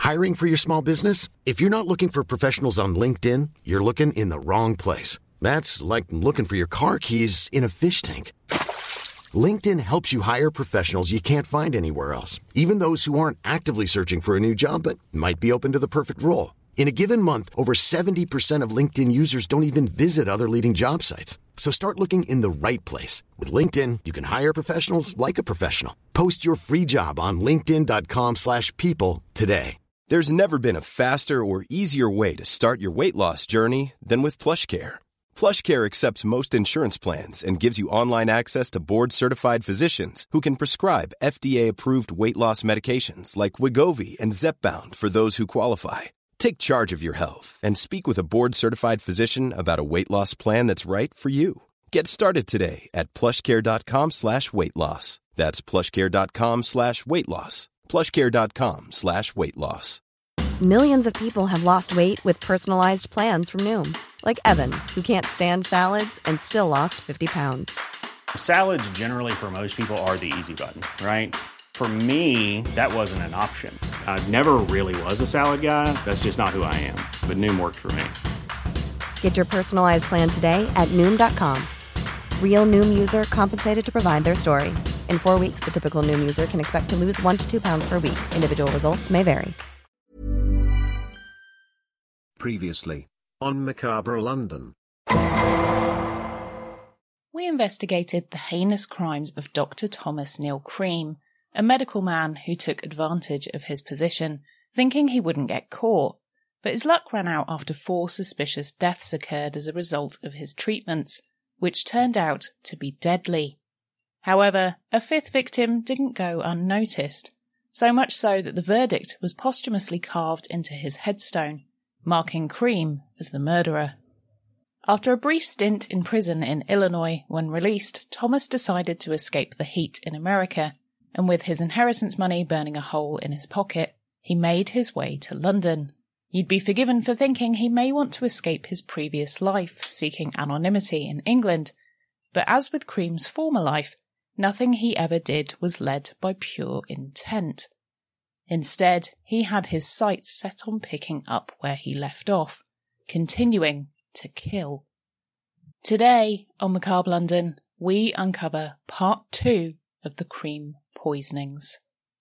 Hiring for your small business? If you're not looking for professionals on LinkedIn, you're looking in the wrong place. That's like looking for your car keys in a fish tank. LinkedIn helps you hire professionals you can't find anywhere else, even those who aren't actively searching for a new job but might be open to the perfect role. In a given month, over 70% of LinkedIn users don't even visit other leading job sites. So start looking in the right place. With LinkedIn, you can hire professionals like a professional. Post your free job on linkedin.com/people today. There's never been a faster or easier way to start your weight loss journey than with PlushCare. PlushCare accepts most insurance plans and gives you online access to board-certified physicians who can prescribe FDA-approved weight loss medications like Wegovy and Zepbound for those who qualify. Take charge of your health and speak with a board-certified physician about a weight loss plan that's right for you. Get started today at plushcare.com/weight loss. That's plushcare.com/weight loss. plushcare.com/weight loss. Millions of people have lost weight with personalized plans from Noom. Like Evan, who can't stand salads and still lost 50 pounds. Salads generally for most people are the easy button, right? For me, that wasn't an option. I never really was a salad guy. That's just not who I am. But Noom worked for me. Get your personalized plan today at Noom.com. Real Noom user compensated to provide their story. In 4 weeks, the typical Noom user can expect to lose 1 to 2 pounds per week. Individual results may vary. Previously on Macabre London. We investigated the heinous crimes of Dr. Thomas Neil Cream, a medical man who took advantage of his position, thinking he wouldn't get caught, but his luck ran out after 4 suspicious deaths occurred as a result of his treatments, which turned out to be deadly. However, a 5th victim didn't go unnoticed, so much so that the verdict was posthumously carved into his headstone, marking Cream as the murderer. After a brief stint in prison in Illinois, when released, Thomas decided to escape the heat in America, and with his inheritance money burning a hole in his pocket, he made his way to London. You'd be forgiven for thinking he may want to escape his previous life, seeking anonymity in England, but as with Cream's former life, nothing he ever did was led by pure intent. Instead, he had his sights set on picking up where he left off, continuing to kill. Today, on Macabre London, we uncover part 2 of the Cream poisonings.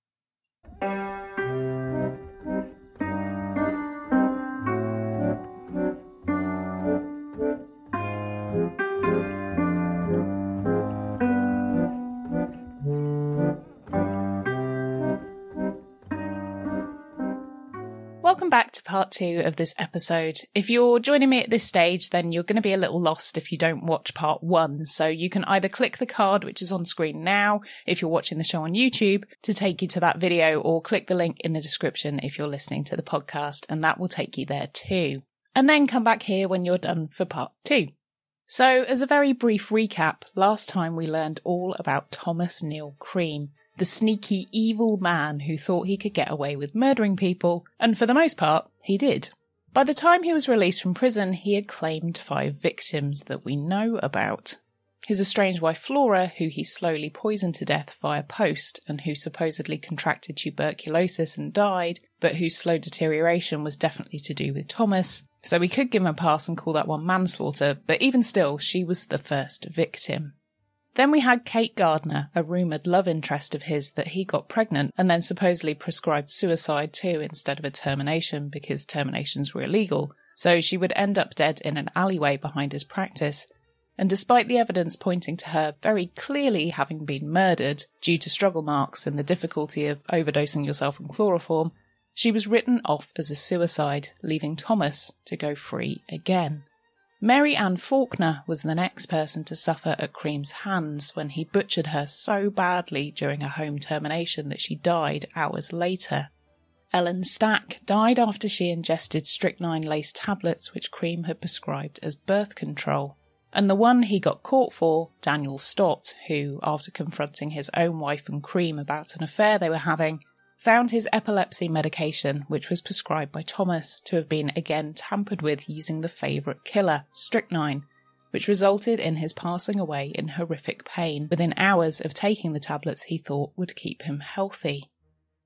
Welcome back to part 2 of this episode. If you're joining me at this stage, then you're going to be a little lost if you don't watch part 1. So you can either click the card which is on screen now if you're watching the show on YouTube to take you to that video, or click the link in the description if you're listening to the podcast, and that will take you there too. And then come back here when you're done for part 2. So as a very brief recap, last time we learned all about Thomas Neil Cream, the sneaky, evil man who thought he could get away with murdering people, and for the most part, he did. By the time he was released from prison, he had claimed 5 victims that we know about. His estranged wife Flora, who he slowly poisoned to death via post, and who supposedly contracted tuberculosis and died, but whose slow deterioration was definitely to do with Thomas, so we could give him a pass and call that one manslaughter, but even still, she was the first victim. Then we had Kate Gardner, a rumoured love interest of his that he got pregnant and then supposedly prescribed suicide too instead of a termination because terminations were illegal, so she would end up dead in an alleyway behind his practice. And despite the evidence pointing to her very clearly having been murdered due to struggle marks and the difficulty of overdosing yourself in chloroform, she was written off as a suicide, leaving Thomas to go free again. Mary Ann Faulkner was the next person to suffer at Cream's hands when he butchered her so badly during a home termination that she died hours later. Ellen Stack died after she ingested strychnine-laced tablets which Cream had prescribed as birth control. And the one he got caught for, Daniel Stott, who, after confronting his own wife and Cream about an affair they were having, found his epilepsy medication, which was prescribed by Thomas, to have been again tampered with using the favourite killer, strychnine, which resulted in his passing away in horrific pain within hours of taking the tablets he thought would keep him healthy.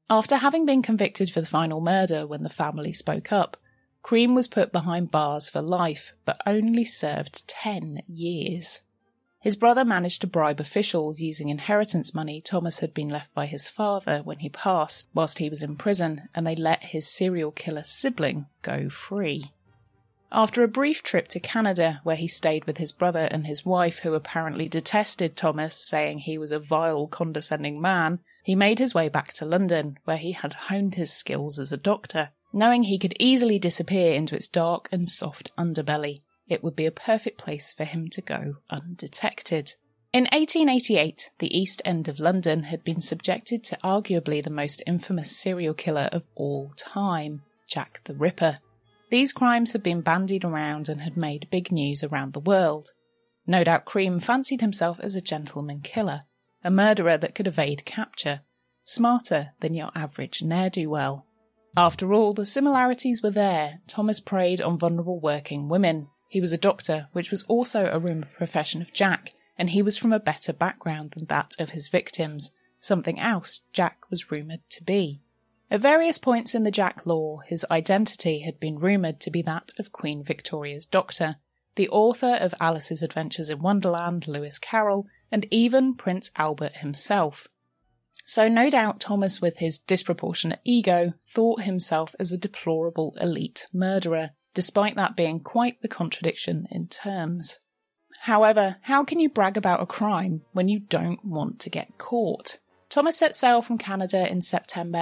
After having been convicted for the final murder when the family spoke up, Cream was put behind bars for life, but only served 10 years. His brother managed to bribe officials using inheritance money Thomas had been left by his father when he passed whilst he was in prison, and they let his serial killer sibling go free. After a brief trip to Canada, where he stayed with his brother and his wife, who apparently detested Thomas, saying he was a vile, condescending man, he made his way back to London, where he had honed his skills as a doctor. Knowing he could easily disappear into its dark and soft underbelly, it would be a perfect place for him to go undetected. In 1888, the East End of London had been subjected to arguably the most infamous serial killer of all time, Jack the Ripper. These crimes had been bandied around and had made big news around the world. No doubt Cream fancied himself as a gentleman killer, a murderer that could evade capture, smarter than your average ne'er-do-well. After all, the similarities were there. Thomas preyed on vulnerable working women. He was a doctor, which was also a rumoured profession of Jack, and he was from a better background than that of his victims, something else Jack was rumoured to be. At various points in the Jack lore, his identity had been rumoured to be that of Queen Victoria's doctor, the author of Alice's Adventures in Wonderland, Lewis Carroll, and even Prince Albert himself. So no doubt Thomas, with his disproportionate ego, thought himself as a deplorable elite murderer, despite that being quite the contradiction in terms. However, how can you brag about a crime when you don't want to get caught? Thomas set sail from Canada in September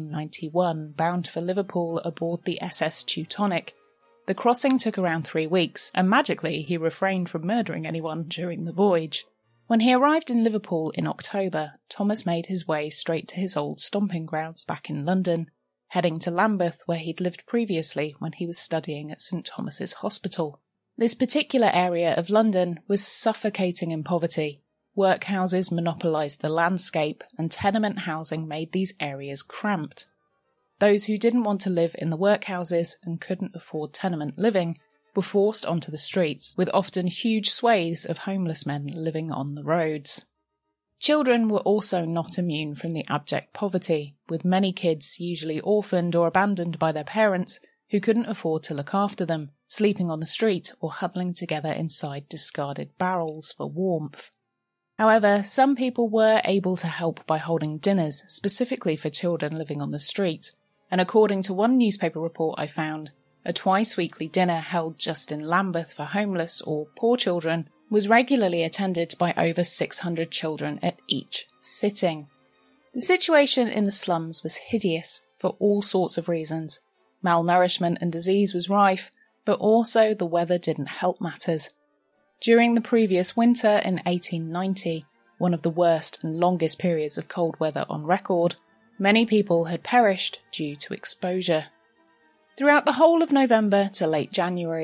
1891, bound for Liverpool aboard the SS Teutonic. The crossing took around 3 weeks, and magically he refrained from murdering anyone during the voyage. When he arrived in Liverpool in October, Thomas made his way straight to his old stomping grounds back in London, heading to Lambeth, where he'd lived previously when he was studying at St Thomas's Hospital. This particular area of London was suffocating in poverty. Workhouses monopolised the landscape, and tenement housing made these areas cramped. Those who didn't want to live in the workhouses and couldn't afford tenement living were forced onto the streets, with often huge swathes of homeless men living on the roads. Children were also not immune from the abject poverty, with many kids usually orphaned or abandoned by their parents who couldn't afford to look after them, sleeping on the street or huddling together inside discarded barrels for warmth. However, some people were able to help by holding dinners specifically for children living on the street, and according to one newspaper report I found, a twice-weekly dinner held just in Lambeth for homeless or poor children was regularly attended by over 600 children at each sitting. The situation in the slums was hideous for all sorts of reasons. Malnourishment and disease was rife, but also the weather didn't help matters. During the previous winter in 1890, one of the worst and longest periods of cold weather on record, many people had perished due to exposure. Throughout the whole of November to late January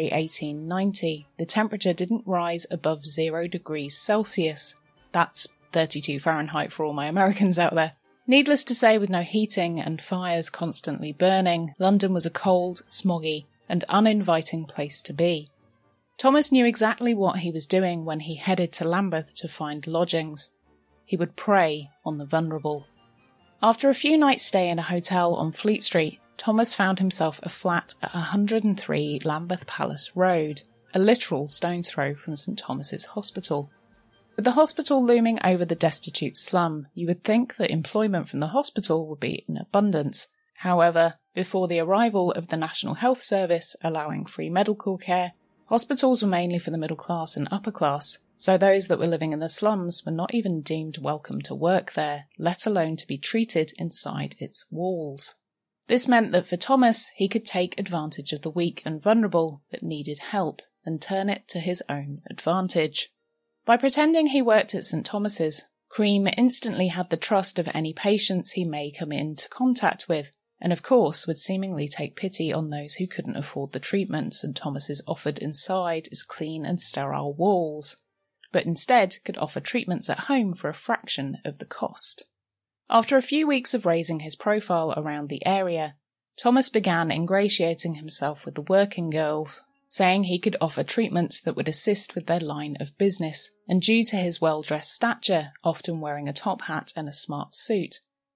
1890, the temperature didn't rise above 0 degrees Celsius. That's 32 Fahrenheit for all my Americans out there. Needless to say, with no heating and fires constantly burning, London was a cold, smoggy, and uninviting place to be. Thomas knew exactly what he was doing when he headed to Lambeth to find lodgings. He would prey on the vulnerable. After a few nights' stay in a hotel on Fleet Street, Thomas found himself a flat at 103 Lambeth Palace Road, a literal stone's throw from St Thomas's Hospital. With the hospital looming over the destitute slum, you would think that employment from the hospital would be in abundance. However, before the arrival of the National Health Service allowing free medical care, hospitals were mainly for the middle class and upper class, so those that were living in the slums were not even deemed welcome to work there, let alone to be treated inside its walls. This meant that for Thomas, he could take advantage of the weak and vulnerable that needed help and turn it to his own advantage. By pretending he worked at St Thomas's, Cream instantly had the trust of any patients he may come into contact with, and of course would seemingly take pity on those who couldn't afford the treatment St Thomas's offered inside its clean and sterile walls, but instead could offer treatments at home for a fraction of the cost. After a few weeks of raising his profile around the area, Thomas began ingratiating himself with the working girls, saying he could offer treatments that would assist with their line of business, and due to his well-dressed stature, often wearing a top hat and a smart suit,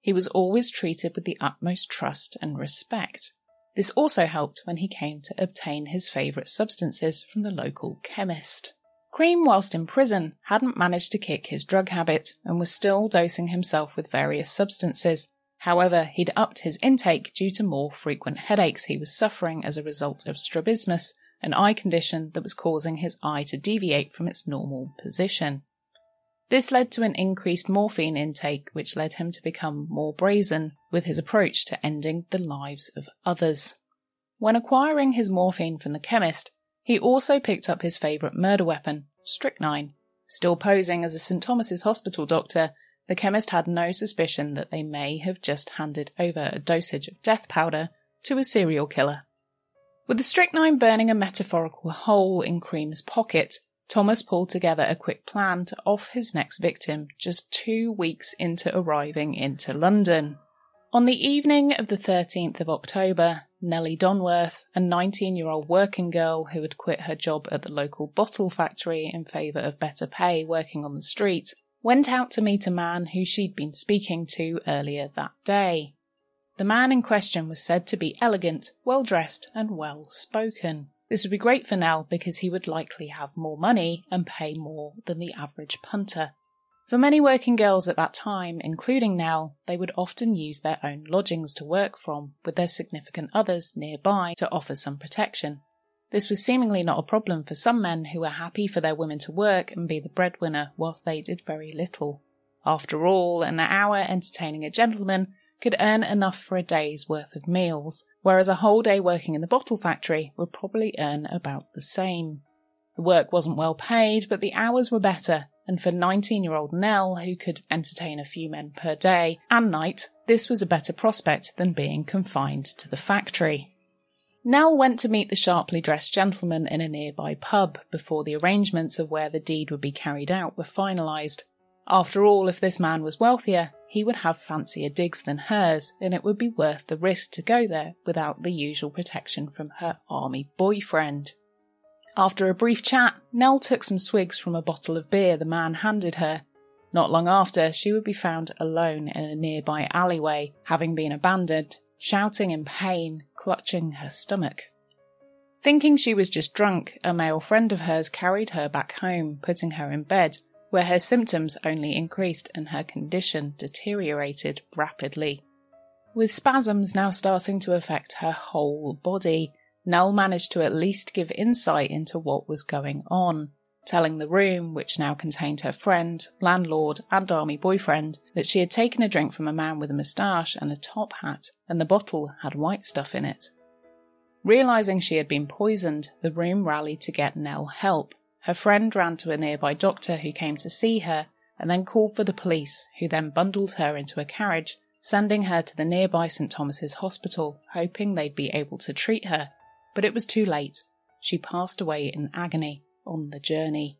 He was always treated with the utmost trust and respect. This also helped when he came to obtain his favourite substances from the local chemist. Cream, whilst in prison, hadn't managed to kick his drug habit and was still dosing himself with various substances. However, he'd upped his intake due to more frequent headaches he was suffering as a result of strabismus, an eye condition that was causing his eye to deviate from its normal position. This led to an increased morphine intake, which led him to become more brazen with his approach to ending the lives of others. When acquiring his morphine from the chemist, he also picked up his favourite murder weapon, strychnine. Still posing as a St. Thomas's Hospital doctor, the chemist had no suspicion that they may have just handed over a dosage of death powder to a serial killer. With the strychnine burning a metaphorical hole in Cream's pocket, Thomas pulled together a quick plan to off his next victim just 2 weeks into arriving into London. On the evening of the 13th of October, Nellie Donworth, a 19-year-old working girl who had quit her job at the local bottle factory in favour of better pay working on the street, went out to meet a man who she'd been speaking to earlier that day. The man in question was said to be elegant, well-dressed and well-spoken. This would be great for Nell because he would likely have more money and pay more than the average punter. For many working girls at that time, including Nell, they would often use their own lodgings to work from, with their significant others nearby to offer some protection. This was seemingly not a problem for some men who were happy for their women to work and be the breadwinner whilst they did very little. After all, an hour entertaining a gentleman could earn enough for a day's worth of meals, whereas a whole day working in the bottle factory would probably earn about the same. The work wasn't well paid, but the hours were better, and for 19-year-old Nell, who could entertain a few men per day and night, this was a better prospect than being confined to the factory. Nell went to meet the sharply dressed gentleman in a nearby pub before the arrangements of where the deed would be carried out were finalised. After all, if this man was wealthier, he would have fancier digs than hers, and it would be worth the risk to go there without the usual protection from her army boyfriend. After a brief chat, Nell took some swigs from a bottle of beer the man handed her. Not long after, she would be found alone in a nearby alleyway, having been abandoned, shouting in pain, clutching her stomach. Thinking she was just drunk, a male friend of hers carried her back home, putting her in bed, where her symptoms only increased and her condition deteriorated rapidly. With spasms now starting to affect her whole body, Nell managed to at least give insight into what was going on, telling the room, which now contained her friend, landlord and army boyfriend, that she had taken a drink from a man with a moustache and a top hat, and the bottle had white stuff in it. Realising she had been poisoned, the room rallied to get Nell help. Her friend ran to a nearby doctor who came to see her, and then called for the police, who then bundled her into a carriage, sending her to the nearby St. Thomas's Hospital, hoping they'd be able to treat her. But it was too late. She passed away in agony on the journey.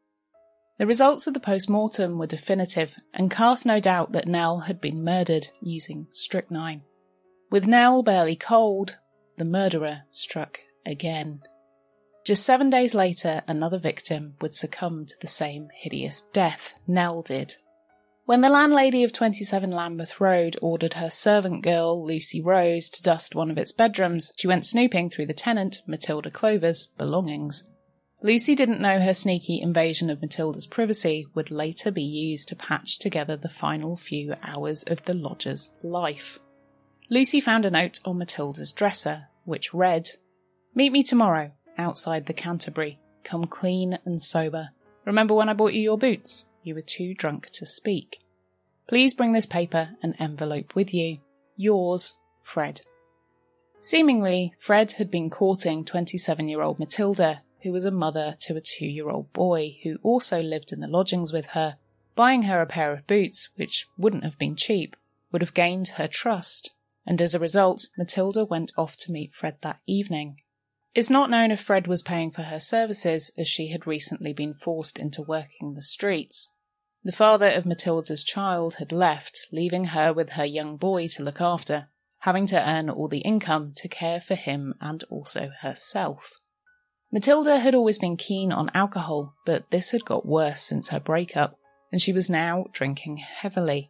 The results of the post-mortem were definitive, and cast no doubt that Nell had been murdered using strychnine. With Nell barely cold, the murderer struck again. Just 7 days later, another victim would succumb to the same hideous death Nell did. When the landlady of 27 Lambeth Road ordered her servant girl, Lucy Rose, to dust one of its bedrooms, she went snooping through the tenant, Matilda Clover's, belongings. Lucy didn't know her sneaky invasion of Matilda's privacy would later be used to patch together the final few hours of the lodger's life. Lucy found a note on Matilda's dresser, which read, "Meet me tomorrow, outside the Canterbury. Come clean and sober. Remember when I bought you your boots? You were too drunk to speak. Please bring this paper and envelope with you. Yours, Fred." Seemingly, Fred had been courting 27-year-old Matilda, who was a mother to a 2-year-old boy who also lived in the lodgings with her. Buying her a pair of boots, which wouldn't have been cheap, would have gained her trust, and as a result, Matilda went off to meet Fred that evening. It's not known if Fred was paying for her services, as she had recently been forced into working the streets. The father of Matilda's child had left, leaving her with her young boy to look after, having to earn all the income to care for him and also herself. Matilda had always been keen on alcohol, but this had got worse since her breakup, and she was now drinking heavily.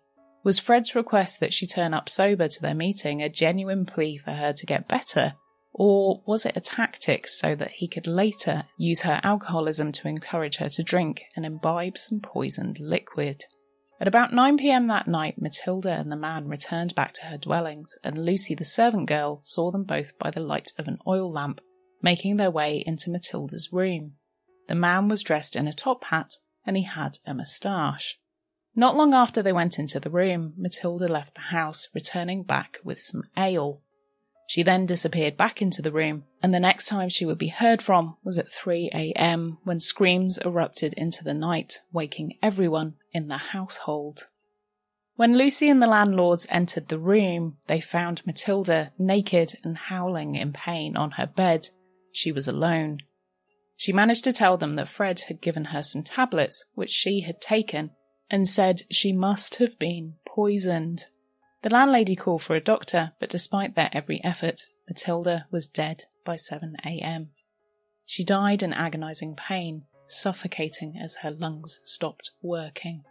Was Fred's request that she turn up sober to their meeting a genuine plea for her to get better? Or was it a tactic so that he could later use her alcoholism to encourage her to drink and imbibe some poisoned liquid? At about 9 p.m. that night, Matilda and the man returned back to her dwellings, and Lucy, the servant girl, saw them both by the light of an oil lamp, making their way into Matilda's room. The man was dressed in a top hat, and he had a moustache. Not long after they went into the room, Matilda left the house, returning back with some ale. She then disappeared back into the room, and the next time she would be heard from was at 3 a.m. when screams erupted into the night, waking everyone in the household. When Lucy and the landlords entered the room, they found Matilda naked and howling in pain on her bed. She was alone. She managed to tell them that Fred had given her some tablets, which she had taken, and said she must have been poisoned. The landlady called for a doctor, but despite their every effort, Matilda was dead by 7 a.m. She died in agonizing pain, suffocating as her lungs stopped working.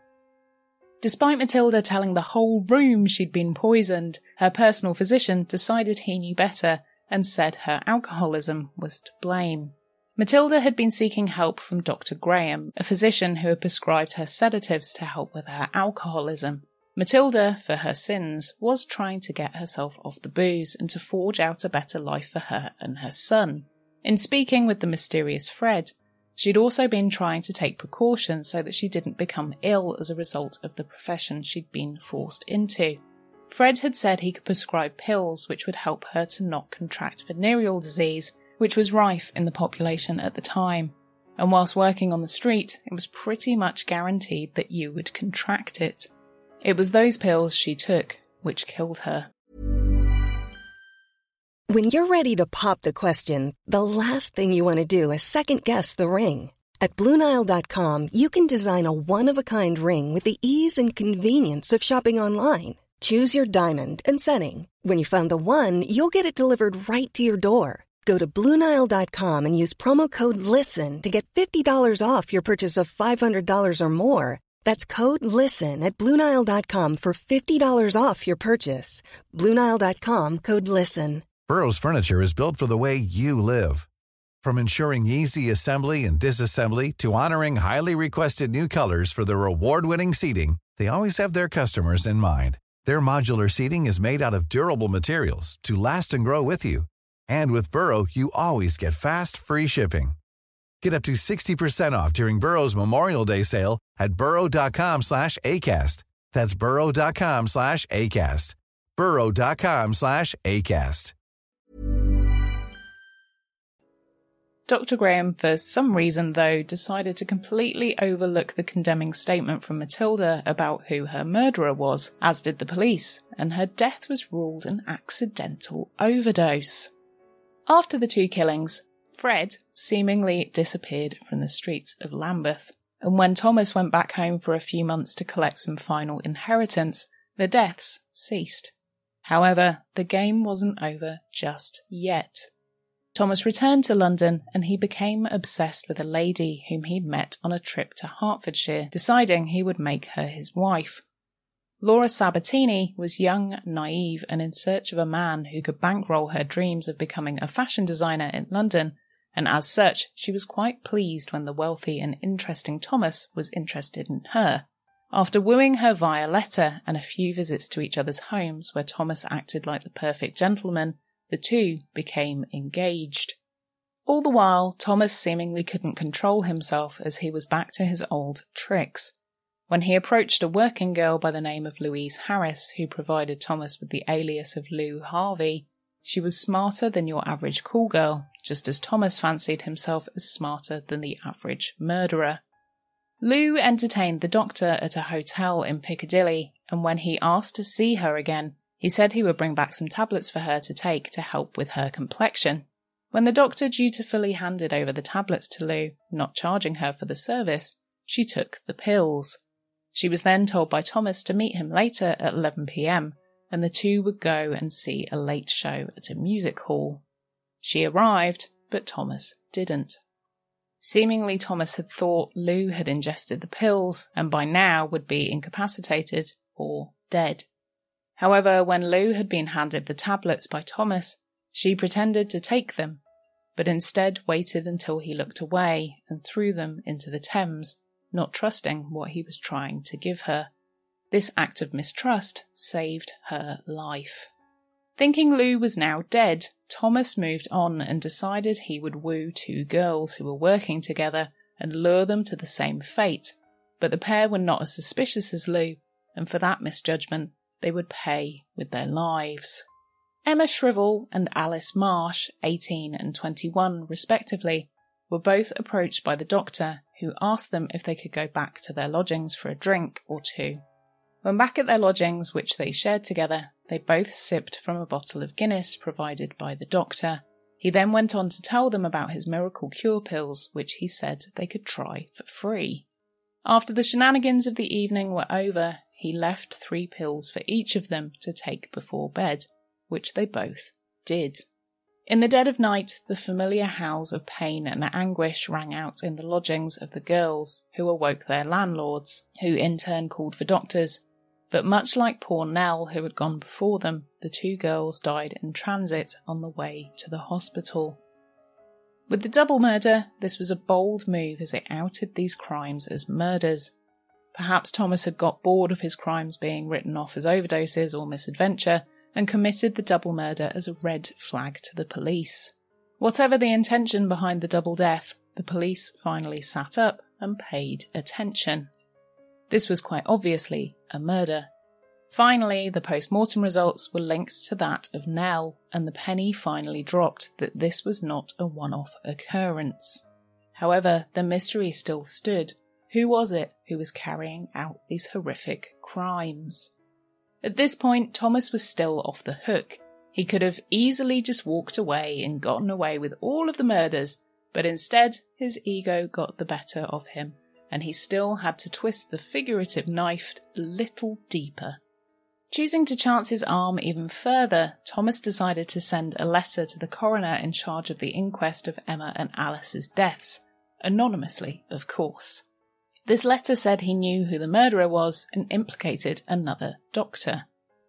Despite Matilda telling the whole room she'd been poisoned, her personal physician decided he knew better and said her alcoholism was to blame. Matilda had been seeking help from Dr. Graham, a physician who had prescribed her sedatives to help with her alcoholism. Matilda, for her sins, was trying to get herself off the booze and to forge out a better life for her and her son. In speaking with the mysterious Fred, she'd also been trying to take precautions so that she didn't become ill as a result of the profession she'd been forced into. Fred had said he could prescribe pills which would help her to not contract venereal disease, which was rife in the population at the time. And whilst working on the street, it was pretty much guaranteed that you would contract it. It was those pills she took which killed her. When you're ready to pop the question, the last thing you want to do is second-guess the ring. At BlueNile.com, you can design a one-of-a-kind ring with the ease and convenience of shopping online. Choose your diamond and setting. When you find the one, you'll get it delivered right to your door. Go to BlueNile.com and use promo code LISTEN to get $50 off your purchase of $500 or more. That's code LISTEN at BlueNile.com for $50 off your purchase. BlueNile.com, code LISTEN. Burrow's furniture is built for the way you live. From ensuring easy assembly and disassembly to honoring highly requested new colors for their award-winning seating, they always have their customers in mind. Their modular seating is made out of durable materials to last and grow with you. And with Burrow, you always get fast, free shipping. Get up to 60% off during Burrow's Memorial Day sale at burrow.com/ACAST. That's burrow.com/ACAST. burrow.com/ACAST. Dr. Graham, for some reason though, decided to completely overlook the condemning statement from Matilda about who her murderer was, as did the police, and her death was ruled an accidental overdose. After the two killings, Fred seemingly disappeared from the streets of Lambeth, and when Thomas went back home for a few months to collect some final inheritance, the deaths ceased. However, the game wasn't over just yet. Thomas returned to London and he became obsessed with a lady whom he'd met on a trip to Hertfordshire, deciding he would make her his wife. Laura Sabatini was young, naive, and in search of a man who could bankroll her dreams of becoming a fashion designer in London, and as such, she was quite pleased when the wealthy and interesting Thomas was interested in her. After wooing her via letter and a few visits to each other's homes where Thomas acted like the perfect gentleman, the two became engaged. All the while, Thomas seemingly couldn't control himself as he was back to his old tricks. When he approached a working girl by the name of Louise Harris, who provided Thomas with the alias of Lou Harvey, she was smarter than your average cool girl, just as Thomas fancied himself as smarter than the average murderer. Lou entertained the doctor at a hotel in Piccadilly, and when he asked to see her again, he said he would bring back some tablets for her to take to help with her complexion. When the doctor dutifully handed over the tablets to Lou, not charging her for the service, she took the pills. She was then told by Thomas to meet him later at 11 p.m, and the two would go and see a late show at a music hall. She arrived, but Thomas didn't. Seemingly Thomas had thought Lou had ingested the pills and by now would be incapacitated, or dead. However, when Lou had been handed the tablets by Thomas, she pretended to take them, but instead waited until he looked away and threw them into the Thames, not trusting what he was trying to give her. This act of mistrust saved her life. Thinking Lou was now dead, Thomas moved on and decided he would woo two girls who were working together and lure them to the same fate, but the pair were not as suspicious as Lou, and for that misjudgment they would pay with their lives. Emma Shrivel and Alice Marsh, 18 and 21 respectively, were both approached by the doctor, who asked them if they could go back to their lodgings for a drink or two. When back at their lodgings, which they shared together, they both sipped from a bottle of Guinness provided by the doctor. He then went on to tell them about his miracle cure pills, which he said they could try for free. After the shenanigans of the evening were over, he left 3 pills for each of them to take before bed, which they both did. In the dead of night, the familiar howls of pain and anguish rang out in the lodgings of the girls, who awoke their landlords, who in turn called for doctors. But much like poor Nell, who had gone before them, the 2 girls died in transit on the way to the hospital. With the double murder, this was a bold move as it outed these crimes as murders. Perhaps Thomas had got bored of his crimes being written off as overdoses or misadventure, and committed the double murder as a red flag to the police. Whatever the intention behind the double death, the police finally sat up and paid attention. This was quite obviously a murder. Finally, the post-mortem results were linked to that of Nell, and the penny finally dropped that this was not a one-off occurrence. However, the mystery still stood. Who was it who was carrying out these horrific crimes? At this point, Thomas was still off the hook. He could have easily just walked away and gotten away with all of the murders, but instead his ego got the better of him, and he still had to twist the figurative knife a little deeper. Choosing to chance his arm even further, Thomas decided to send a letter to the coroner in charge of the inquest of Emma and Alice's deaths, anonymously, of course. This letter said he knew who the murderer was and implicated another doctor.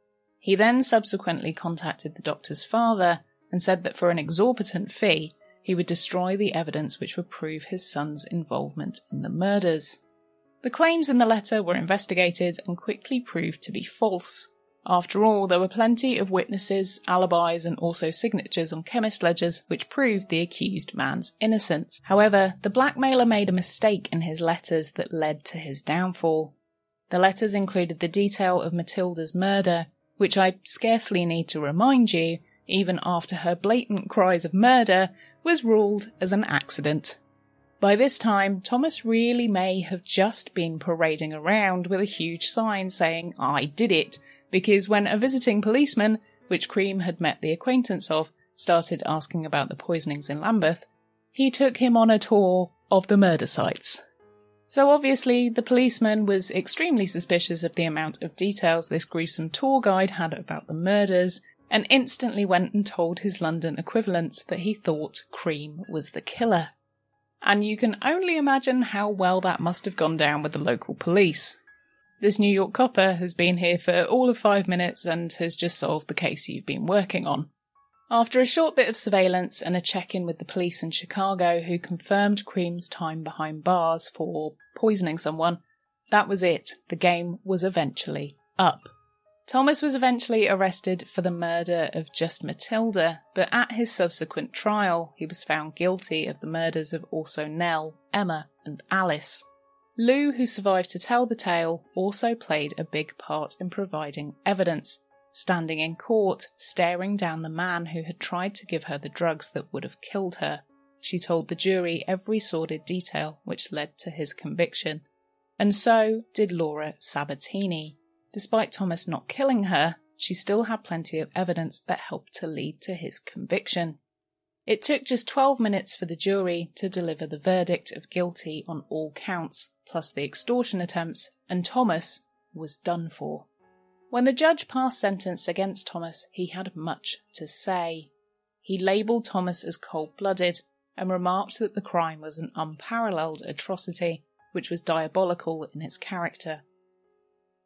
He then subsequently contacted the doctor's father and said that for an exorbitant fee, he would destroy the evidence which would prove his son's involvement in the murders. The claims in the letter were investigated and quickly proved to be false. After all, there were plenty of witnesses, alibis, and also signatures on chemist ledgers which proved the accused man's innocence. However, the blackmailer made a mistake in his letters that led to his downfall. The letters included the detail of Matilda's murder, which I scarcely need to remind you, even after her blatant cries of murder, was ruled as an accident. By this time, Thomas really may have just been parading around with a huge sign saying, "I did it," because when a visiting policeman, which Cream had met the acquaintance of, started asking about the poisonings in Lambeth, he took him on a tour of the murder sites. So obviously, the policeman was extremely suspicious of the amount of details this gruesome tour guide had about the murders, and instantly went and told his London equivalent that he thought Cream was the killer. And you can only imagine how well that must have gone down with the local police. This New York copper has been here for all of 5 minutes and has just solved the case you've been working on. After a short bit of surveillance and a check-in with the police in Chicago, who confirmed Cream's time behind bars for poisoning someone, that was it. The game was eventually up. Thomas was eventually arrested for the murder of just Matilda, but at his subsequent trial, he was found guilty of the murders of also Nell, Emma, and Alice. Lou, who survived to tell the tale, also played a big part in providing evidence, standing in court, staring down the man who had tried to give her the drugs that would have killed her. She told the jury every sordid detail which led to his conviction. And so did Laura Sabatini. Despite Thomas not killing her, she still had plenty of evidence that helped to lead to his conviction. It took just 12 minutes for the jury to deliver the verdict of guilty on all counts, plus the extortion attempts, and Thomas was done for. When the judge passed sentence against Thomas, he had much to say. He labelled Thomas as cold-blooded and remarked that the crime was an unparalleled atrocity, which was diabolical in its character.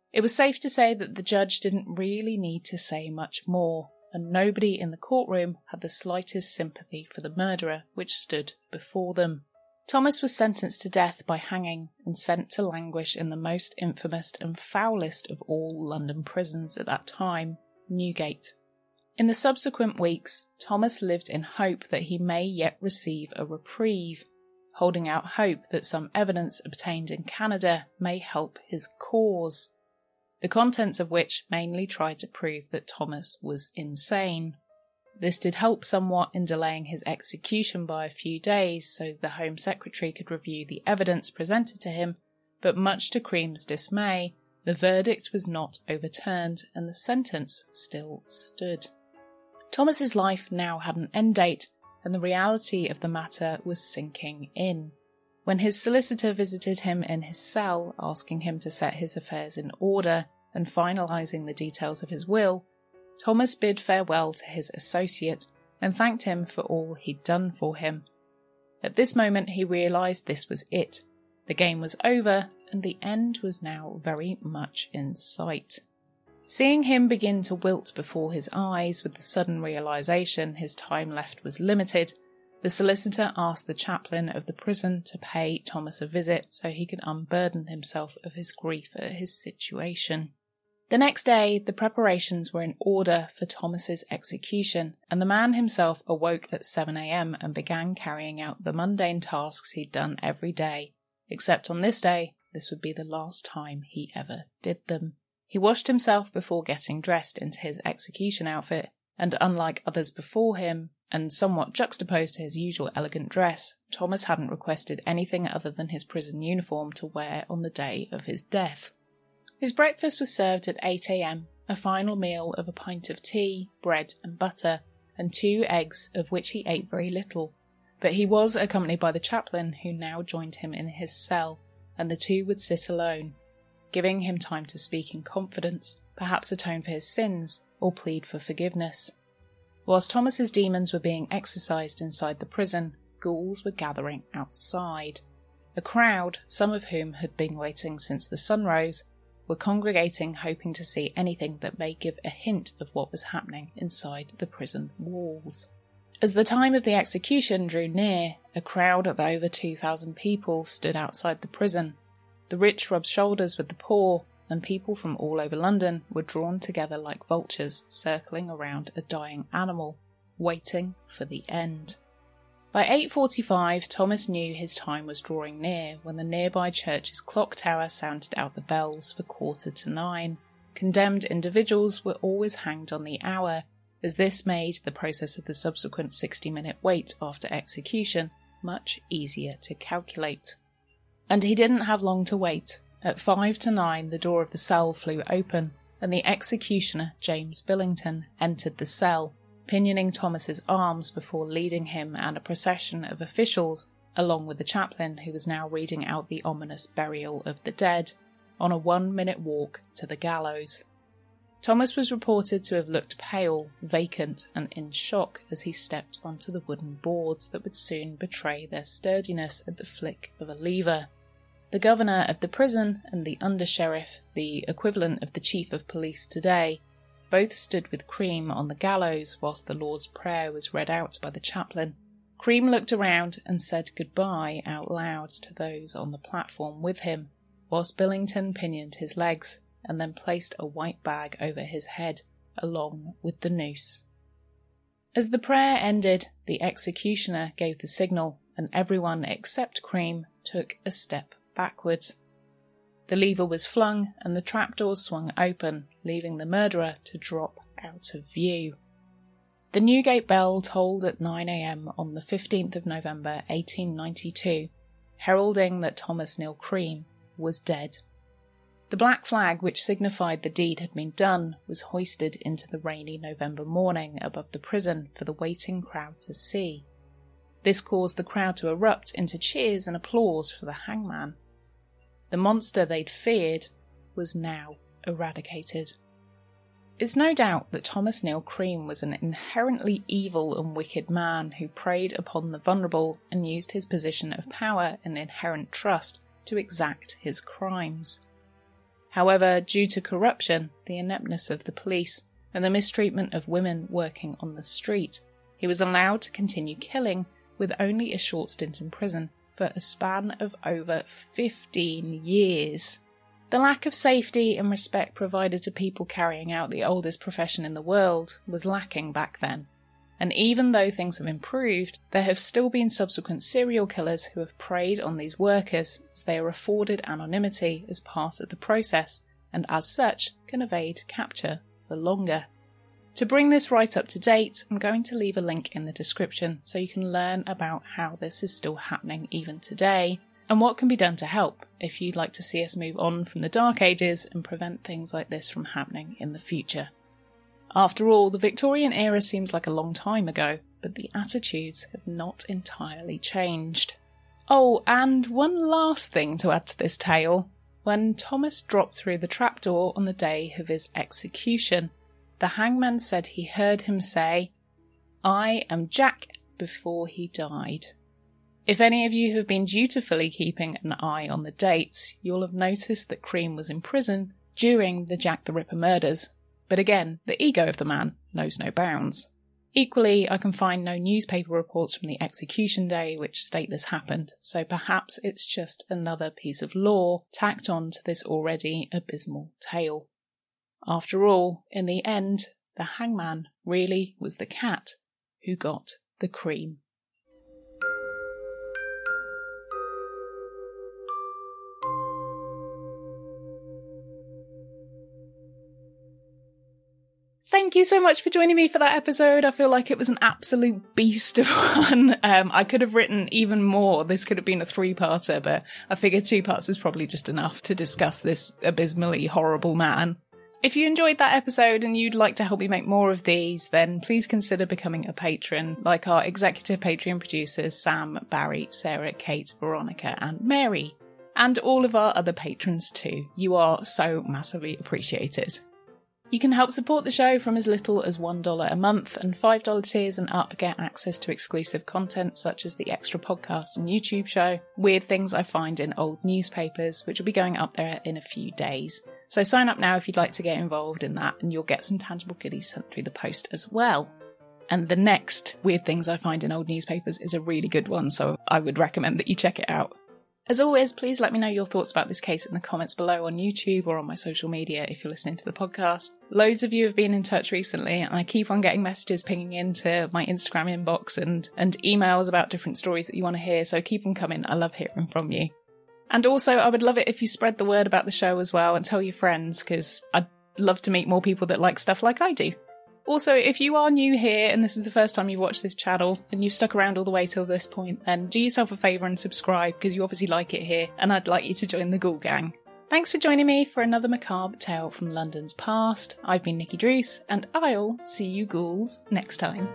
It was safe to say that the judge didn't really need to say much more, and nobody in the courtroom had the slightest sympathy for the murderer which stood before them. Thomas was sentenced to death by hanging and sent to languish in the most infamous and foulest of all London prisons at that time, Newgate. In the subsequent weeks, Thomas lived in hope that he may yet receive a reprieve, holding out hope that some evidence obtained in Canada may help his cause, the contents of which mainly tried to prove that Thomas was insane. This did help somewhat in delaying his execution by a few days so the Home Secretary could review the evidence presented to him, but much to Cream's dismay, the verdict was not overturned and the sentence still stood. Thomas's life now had an end date, and the reality of the matter was sinking in. When his solicitor visited him in his cell, asking him to set his affairs in order and finalising the details of his will, Thomas bid farewell to his associate and thanked him for all he'd done for him. At this moment he realised this was it. The game was over, and the end was now very much in sight. Seeing him begin to wilt before his eyes with the sudden realisation his time left was limited, the solicitor asked the chaplain of the prison to pay Thomas a visit so he could unburden himself of his grief at his situation. The next day, the preparations were in order for Thomas's execution, and the man himself awoke at 7 a.m. and began carrying out the mundane tasks he'd done every day, except on this day, this would be the last time he ever did them. He washed himself before getting dressed into his execution outfit, and unlike others before him, and somewhat juxtaposed to his usual elegant dress, Thomas hadn't requested anything other than his prison uniform to wear on the day of his death. His breakfast was served at 8 a.m, a final meal of a pint of tea, bread and butter, and 2 eggs, of which he ate very little. But he was accompanied by the chaplain, who now joined him in his cell, and the two would sit alone, giving him time to speak in confidence, perhaps atone for his sins, or plead for forgiveness. Whilst Thomas's demons were being exercised inside the prison, ghouls were gathering outside. A crowd, some of whom had been waiting since the sun rose, were congregating hoping to see anything that may give a hint of what was happening inside the prison walls. As the time of the execution drew near, a crowd of over 2,000 people stood outside the prison. The rich rubbed shoulders with the poor, and people from all over London were drawn together like vultures circling around a dying animal, waiting for the end. By 8:45, Thomas knew his time was drawing near when the nearby church's clock tower sounded out the bells for 8:45. Condemned individuals were always hanged on the hour, as this made the process of the subsequent 60-minute wait after execution much easier to calculate. And he didn't have long to wait. At 8:55, the door of the cell flew open, and the executioner, James Billington, entered the cell, pinioning Thomas's arms before leading him and a procession of officials, along with the chaplain who was now reading out the ominous burial of the dead, on a 1-minute walk to the gallows. Thomas was reported to have looked pale, vacant, and in shock as he stepped onto the wooden boards that would soon betray their sturdiness at the flick of a lever. The governor of the prison and the under-sheriff, the equivalent of the chief of police today, both stood with Cream on the gallows whilst the Lord's Prayer was read out by the chaplain. Cream looked around and said goodbye out loud to those on the platform with him, whilst Billington pinioned his legs and then placed a white bag over his head, along with the noose. As the prayer ended, the executioner gave the signal, and everyone except Cream took a step backwards. The lever was flung and the trapdoor swung open, leaving the murderer to drop out of view. The Newgate bell tolled at 9 a.m. on the 15th of November 1892, heralding that Thomas Neal Cream was dead. The black flag which signified the deed had been done was hoisted into the rainy November morning above the prison for the waiting crowd to see. This caused the crowd to erupt into cheers and applause for the hangman. The monster they'd feared was now eradicated. It's no doubt that Thomas Neal Cream was an inherently evil and wicked man who preyed upon the vulnerable and used his position of power and inherent trust to exact his crimes. However, due to corruption, the ineptness of the police, and the mistreatment of women working on the street, he was allowed to continue killing with only a short stint in prison for a span of over 15 years. The lack of safety and respect provided to people carrying out the oldest profession in the world was lacking back then. And even though things have improved, there have still been subsequent serial killers who have preyed on these workers as they are afforded anonymity as part of the process, and as such can evade capture for longer. To bring this right up to date, I'm going to leave a link in the description so you can learn about how this is still happening even today, and what can be done to help if you'd like to see us move on from the Dark Ages and prevent things like this from happening in the future. After all, the Victorian era seems like a long time ago, but the attitudes have not entirely changed. Oh, and one last thing to add to this tale. When Thomas dropped through the trapdoor on the day of his execution, the hangman said he heard him say, "I am Jack," before he died. If any of you have been dutifully keeping an eye on the dates, you'll have noticed that Cream was in prison during the Jack the Ripper murders. But again, the ego of the man knows no bounds. Equally, I can find no newspaper reports from the execution day which state this happened, so perhaps it's just another piece of lore tacked on to this already abysmal tale. After all, in the end, the hangman really was the cat who got the cream. Thank you so much for joining me for that episode. I feel like it was an absolute beast of one. I could have written even more. This could have been a 3-parter, but I figured 2 parts was probably just enough to discuss this abysmally horrible man. If you enjoyed that episode and you'd like to help me make more of these, then please consider becoming a patron, like our executive Patreon producers Sam, Barry, Sarah, Kate, Veronica and Mary. And all of our other patrons too. You are so massively appreciated. You can help support the show from as little as $1 a month, and $5 tiers and up get access to exclusive content such as the extra podcast and YouTube show, Weird Things I Find in Old Newspapers, which will be going up there in a few days. So sign up now if you'd like to get involved in that, and you'll get some tangible goodies sent through the post as well. And the next Weird Things I Find in Old Newspapers is a really good one, so I would recommend that you check it out. As always, please let me know your thoughts about this case in the comments below on YouTube or on my social media if you're listening to the podcast. Loads of you have been in touch recently, and I keep on getting messages pinging into my Instagram inbox and emails about different stories that you want to hear, so keep them coming. I love hearing from you. And also, I would love it if you spread the word about the show as well and tell your friends, because I'd love to meet more people that like stuff like I do. Also, if you are new here and this is the first time you've watched this channel and you've stuck around all the way till this point, then do yourself a favour and subscribe, because you obviously like it here and I'd like you to join the Ghoul Gang. Thanks for joining me for another macabre tale from London's past. I've been Nikki Druce, and I'll see you ghouls next time.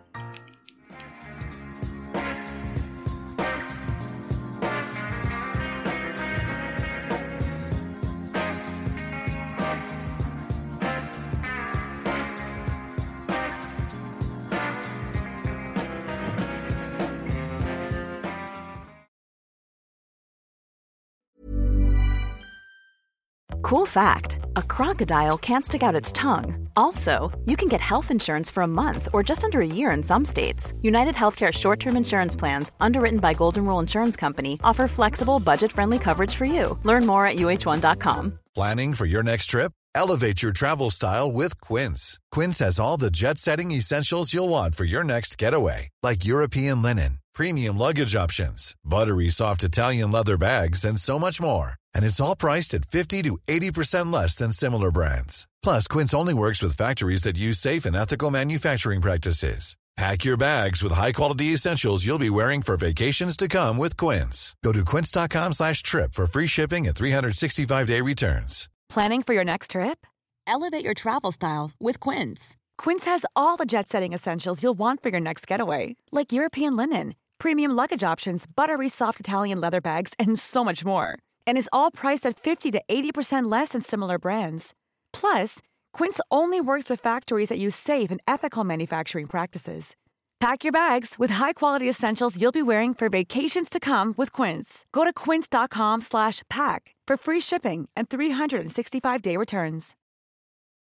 Cool fact, a crocodile can't stick out its tongue. Also, you can get health insurance for a month or just under a year in some states. United Healthcare short-term insurance plans, underwritten by Golden Rule Insurance Company, offer flexible, budget-friendly coverage for you. Learn more at UH1.com. Planning for your next trip? Elevate your travel style with Quince. Quince has all the jet-setting essentials you'll want for your next getaway, like European linen, premium luggage options, buttery soft Italian leather bags, and so much more. And it's all priced at 50 to 80% less than similar brands. Plus, Quince only works with factories that use safe and ethical manufacturing practices. Pack your bags with high-quality essentials you'll be wearing for vacations to come with Quince. Go to quince.com/trip for free shipping and 365-day returns. Planning for your next trip? Elevate your travel style with Quince. Quince has all the jet-setting essentials you'll want for your next getaway, like European linen, premium luggage options, buttery soft Italian leather bags, and so much more. And is all priced at 50 to 80% less than similar brands. Plus, Quince only works with factories that use safe and ethical manufacturing practices. Pack your bags with high-quality essentials you'll be wearing for vacations to come with Quince. Go to quince.com/pack for free shipping and 365-day returns.